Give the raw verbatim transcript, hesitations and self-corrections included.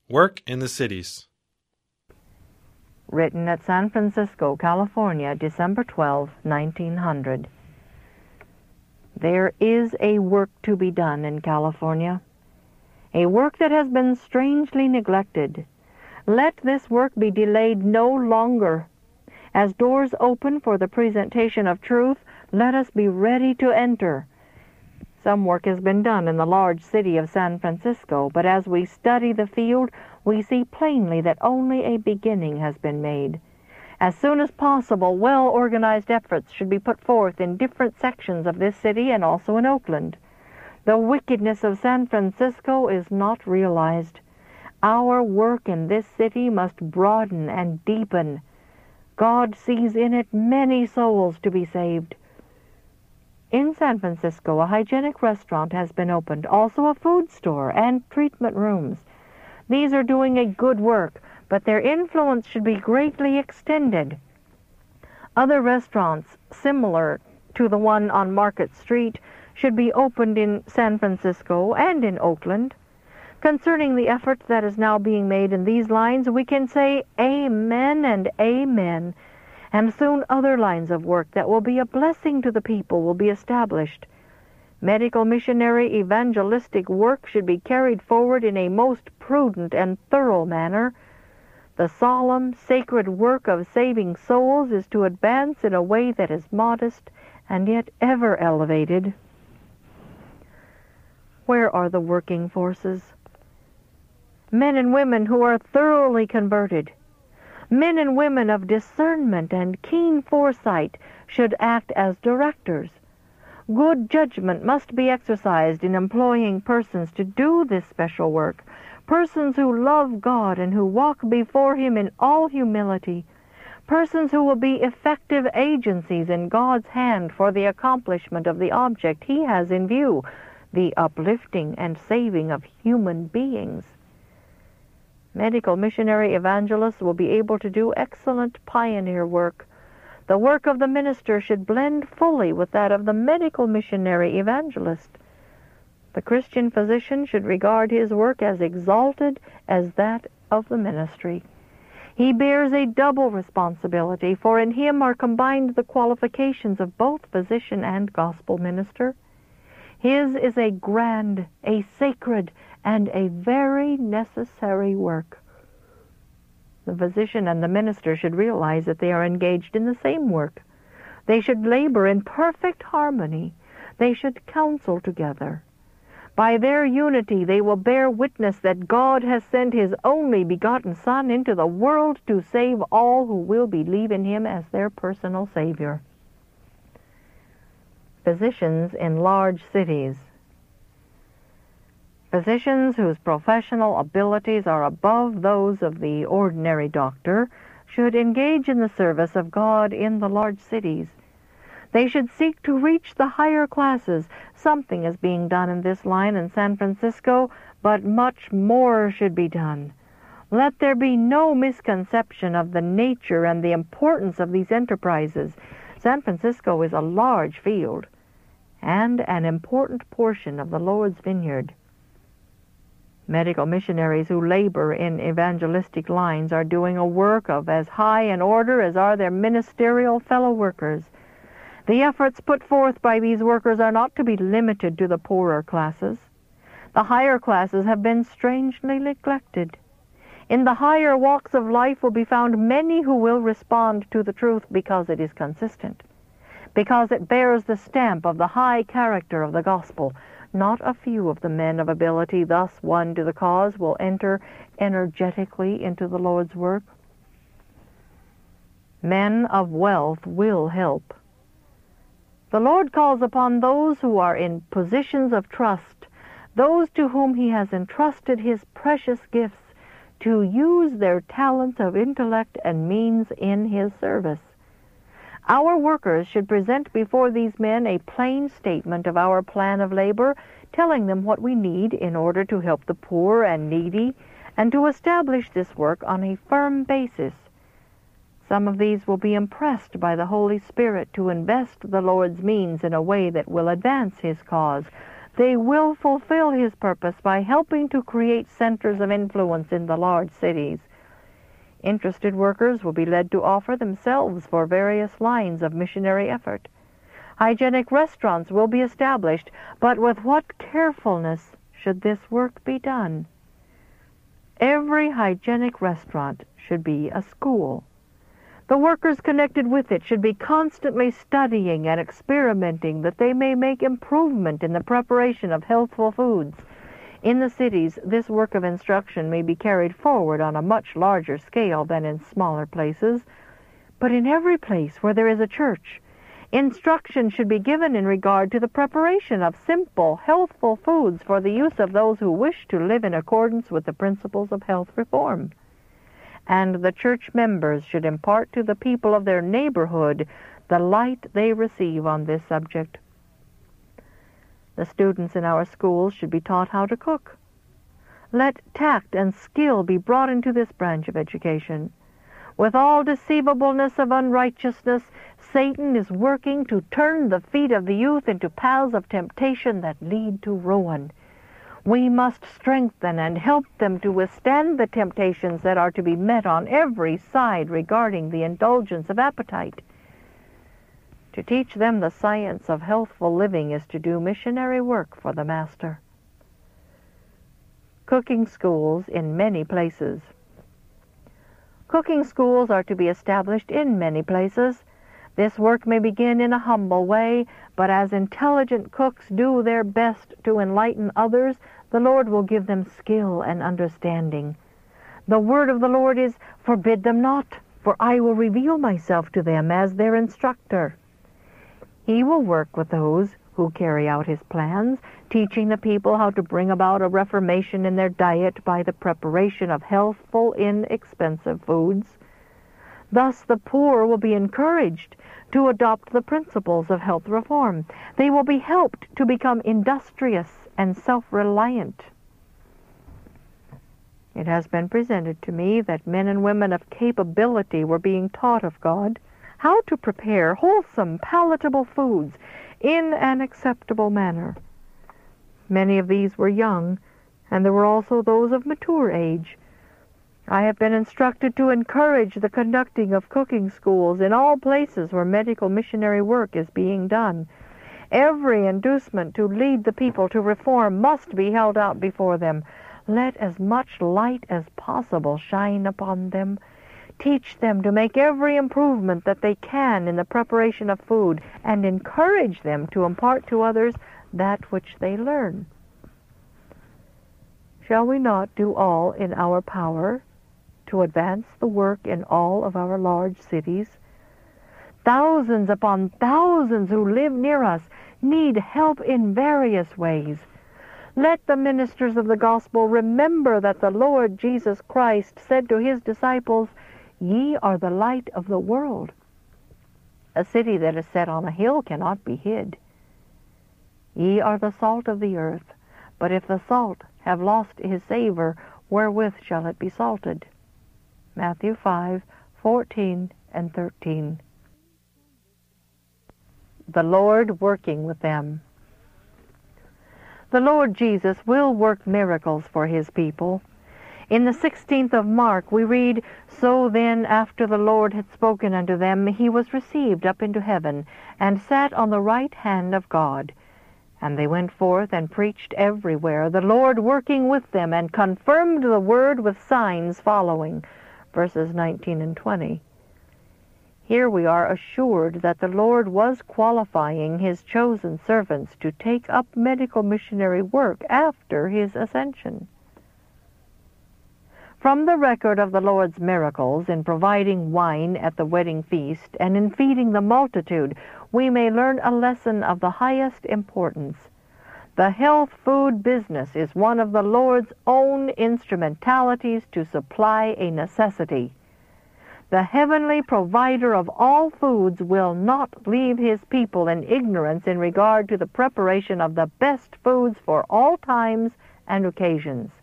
Work in the Cities. Written at San Francisco, California, December twelfth, nineteen hundred. There is a work to be done in California, a work that has been strangely neglected. Let this work be delayed no longer. As doors open for the presentation of truth, let us be ready to enter. Some work has been done in the large city of San Francisco, but as we study the field, we see plainly that only a beginning has been made. As soon as possible, well-organized efforts should be put forth in different sections of this city and also in Oakland. The wickedness of San Francisco is not realized. Our work in this city must broaden and deepen. God sees in it many souls to be saved. In San Francisco, a hygienic restaurant has been opened, also a food store and treatment rooms. These are doing a good work, but their influence should be greatly extended. Other restaurants similar to the one on Market Street should be opened in San Francisco and in Oakland. Concerning the effort that is now being made in these lines, we can say amen and amen. And soon other lines of work that will be a blessing to the people will be established. Medical missionary evangelistic work should be carried forward in a most prudent and thorough manner. The solemn, sacred work of saving souls is to advance in a way that is modest and yet ever elevated. Where are the working forces? Men and women who are thoroughly converted. Men and women of discernment and keen foresight should act as directors. Good judgment must be exercised in employing persons to do this special work, persons who love God and who walk before Him in all humility, persons who will be effective agencies in God's hand for the accomplishment of the object He has in view, the uplifting and saving of human beings. Medical missionary evangelists will be able to do excellent pioneer work. The work of the minister should blend fully with that of the medical missionary evangelist. The Christian physician should regard his work as exalted as that of the ministry. He bears a double responsibility, for in him are combined the qualifications of both physician and gospel minister. His is a grand, a sacred, and a very necessary work. The physician and the minister should realize that they are engaged in the same work. They should labor in perfect harmony. They should counsel together. By their unity they will bear witness that God has sent His only begotten Son into the world to save all who will believe in Him as their personal Savior. Physicians in large cities. Physicians whose professional abilities are above those of the ordinary doctor should engage in the service of God in the large cities. They should seek to reach the higher classes. Something is being done in this line in San Francisco, but much more should be done. Let there be no misconception of the nature and the importance of these enterprises. San Francisco is a large field and an important portion of the Lord's vineyard. Medical missionaries who labor in evangelistic lines are doing a work of as high an order as are their ministerial fellow workers. The efforts put forth by these workers are not to be limited to the poorer classes. The higher classes have been strangely neglected. In the higher walks of life will be found many who will respond to the truth because it is consistent, because it bears the stamp of the high character of the gospel. Not a few of the men of ability thus won to the cause will enter energetically into the Lord's work. Men of wealth will help. The Lord calls upon those who are in positions of trust, those to whom He has entrusted His precious gifts, to use their talents of intellect and means in His service. Our workers should present before these men a plain statement of our plan of labor, telling them what we need in order to help the poor and needy, and to establish this work on a firm basis. Some of these will be impressed by the Holy Spirit to invest the Lord's means in a way that will advance His cause. they will fulfill his purpose by helping to create centers of influence in the large cities. Interested workers will be led to offer themselves for various lines of missionary effort. Hygienic restaurants will be established, but with what carefulness should this work be done? Every hygienic restaurant should be a school. The workers connected with it should be constantly studying and experimenting that they may make improvement in the preparation of healthful foods. In the cities, this work of instruction may be carried forward on a much larger scale than in smaller places. But in every place where there is a church, instruction should be given in regard to the preparation of simple, healthful foods for the use of those who wish to live in accordance with the principles of health reform. And the church members should impart to the people of their neighborhood the light they receive on this subject. The students in our schools should be taught how to cook. Let tact and skill be brought into this branch of education. With all deceivableness of unrighteousness, Satan is working to turn the feet of the youth into paths of temptation that lead to ruin. We must strengthen and help them to withstand the temptations that are to be met on every side regarding the indulgence of appetite. To teach them the science of healthful living is to do missionary work for the Master. Cooking schools in many places. Cooking schools are to be established in many places. This work may begin in a humble way, but as intelligent cooks do their best to enlighten others, the Lord will give them skill and understanding. The word of the Lord is, "Forbid them not, for I will reveal myself to them as their instructor." He will work with those who carry out his plans, teaching the people how to bring about a reformation in their diet by the preparation of healthful, inexpensive foods. Thus the poor will be encouraged to adopt the principles of health reform. They will be helped to become industrious and self-reliant. It has been presented to me that men and women of capability were being taught of God how to prepare wholesome, palatable foods in an acceptable manner. Many of these were young, and there were also those of mature age. I have been instructed to encourage the conducting of cooking schools in all places where medical missionary work is being done. Every inducement to lead the people to reform must be held out before them. Let as much light as possible shine upon them. Teach them to make every improvement that they can in the preparation of food, and encourage them to impart to others that which they learn. Shall we not do all in our power to advance the work in all of our large cities? Thousands upon thousands who live near us need help in various ways. Let the ministers of the gospel remember that the Lord Jesus Christ said to his disciples, "Ye are the light of the world." A city that is set on a hill cannot be hid. Ye are the salt of the earth, but if the salt have lost his savor, wherewith shall it be salted? Matthew five, fourteen and thirteen. The Lord working with them. The Lord Jesus will work miracles for his people. In the sixteenth of Mark we read, "So then, after the Lord had spoken unto them, he was received up into heaven, and sat on the right hand of God. And they went forth and preached everywhere, the Lord working with them, and confirmed the word with signs following." Verses nineteen and twenty. Here we are assured that the Lord was qualifying his chosen servants to take up medical missionary work after his ascension. From the record of the Lord's miracles in providing wine at the wedding feast and in feeding the multitude, we may learn a lesson of the highest importance. The health food business is one of the Lord's own instrumentalities to supply a necessity. The heavenly provider of all foods will not leave his people in ignorance in regard to the preparation of the best foods for all times and occasions.